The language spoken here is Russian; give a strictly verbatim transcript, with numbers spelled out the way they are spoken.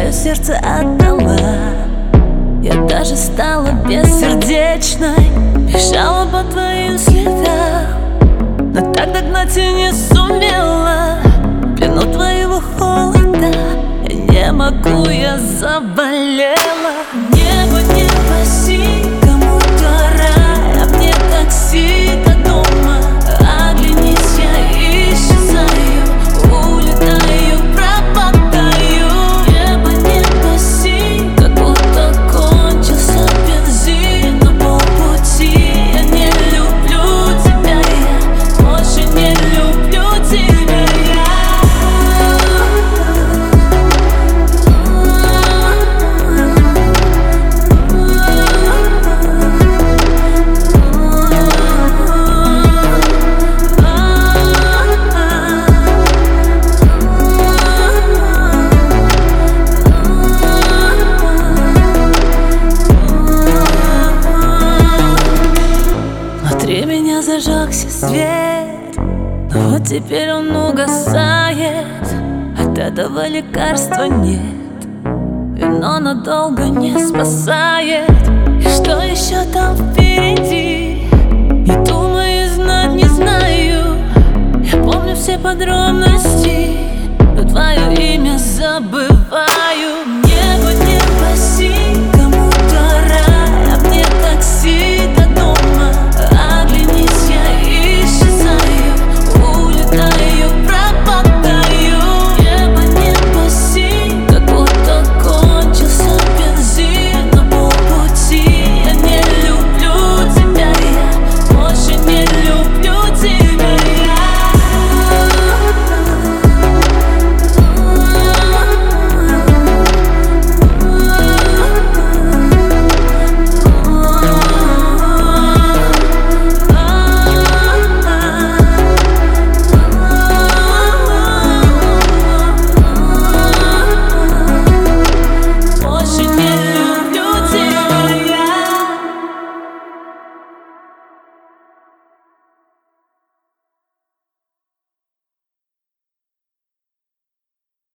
свое сердце отдала. Я даже стала бессердечной, бежала по твоим следам, но так догнать и не сумела. В плену твоего холода я не могу, я заболела. Небо, не проси, кому-то рай, а мне такси до дома. Оглянись, я исчезаю, улетаю, пропадаю. Небо, не проси, как будто кончился бензин на полпути. Я не люблю тебя, я больше не люблю тебя. Внутри меня зажегся свет, но вот теперь он угасает. От этого лекарства нет, вино надолго не спасает. И что еще там впереди, не думаю, знать не знаю. Я помню все подробности, но твое имя забыл.